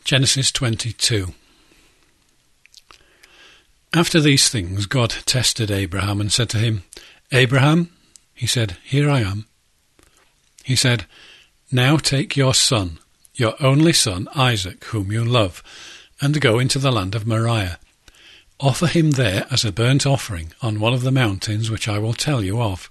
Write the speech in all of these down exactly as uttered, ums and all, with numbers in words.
Genesis twenty-two. After these things God tested Abraham and said to him, "Abraham?" He said, "Here I am." He said, "Now take your son, your only son Isaac, whom you love, and go into the land of Moriah. Offer him there as a burnt offering on one of the mountains which I will tell you of."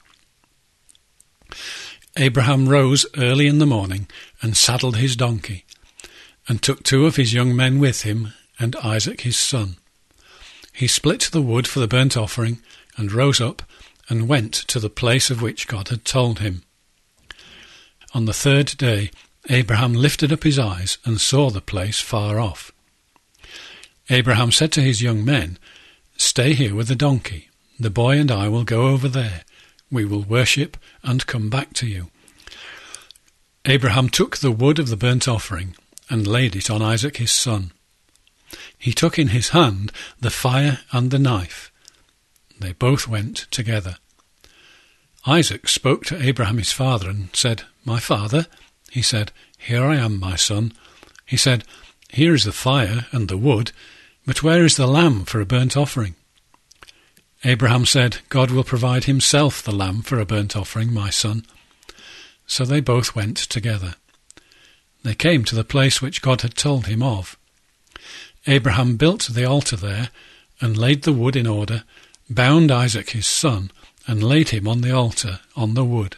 Abraham rose early in the morning and saddled his donkey, and took two of his young men with him and Isaac his son. He split the wood for the burnt offering and rose up and went to the place of which God had told him. On the third day Abraham lifted up his eyes and saw the place far off. Abraham said to his young men, "Stay here with the donkey. The boy and I will go over there. We will worship and come back to you." Abraham took the wood of the burnt offering and laid it on Isaac his son. He took in his hand the fire and the knife. They both went together. Isaac spoke to Abraham his father and said, "My father?" He said, "Here I am, my son." He said, "Here is the fire and the wood, but where is the lamb for a burnt offering?" Abraham said, "God will provide himself the lamb for a burnt offering, my son." So they both went together. They came to the place which God had told him of. Abraham built the altar there and laid the wood in order, bound Isaac his son, and laid him on the altar on the wood.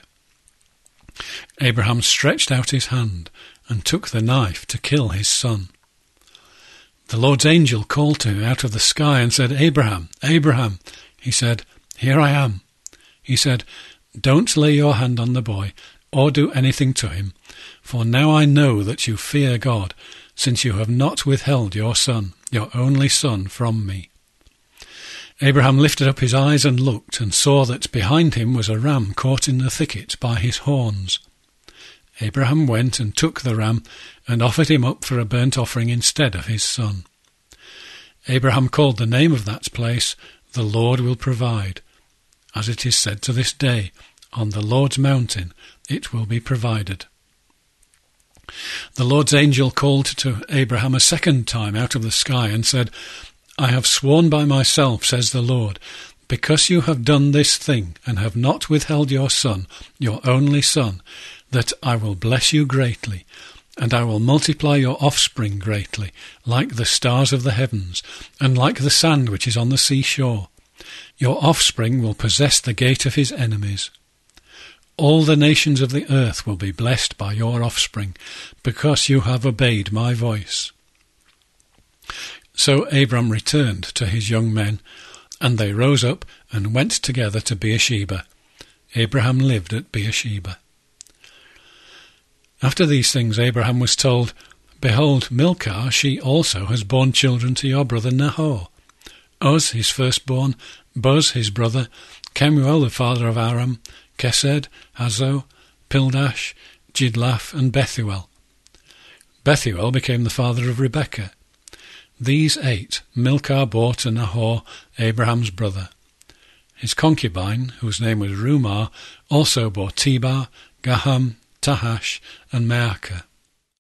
Abraham stretched out his hand and took the knife to kill his son. The Lord's angel called to him out of the sky and said, "Abraham, Abraham." He said, "Here I am." He said, "Don't lay your hand on the boy or do anything to him, for now I know that you fear God, since you have not withheld your son, your only son, from me." Abraham lifted up his eyes and looked, and saw that behind him was a ram caught in the thicket by his horns. Abraham went and took the ram and offered him up for a burnt offering instead of his son. Abraham called the name of that place, "The Lord will provide." As it is said to this day, "On the Lord's mountain it will be provided." The Lord's angel called to Abraham a second time out of the sky and said, "I have sworn by myself, says the Lord, because you have done this thing and have not withheld your son, your only son, that I will bless you greatly, and I will multiply your offspring greatly, like the stars of the heavens, and like the sand which is on the seashore. Your offspring will possess the gate of his enemies. All the nations of the earth will be blessed by your offspring, because you have obeyed my voice." So Abram returned to his young men, and they rose up and went together to Beersheba. Abraham lived at Beersheba. After these things Abraham was told, "Behold, Milcah, she also has borne children to your brother Nahor. Uz his firstborn, Buz his brother, Kemuel the father of Aram, Kesed, Hazo, Pildash, Jidlaph, and Bethuel. Bethuel became the father of Rebekah. These eight Milcah bore to Nahor, Abraham's brother. His concubine, whose name was Rumah, also bore Tebah, Gaham, Tahash, and Maacah.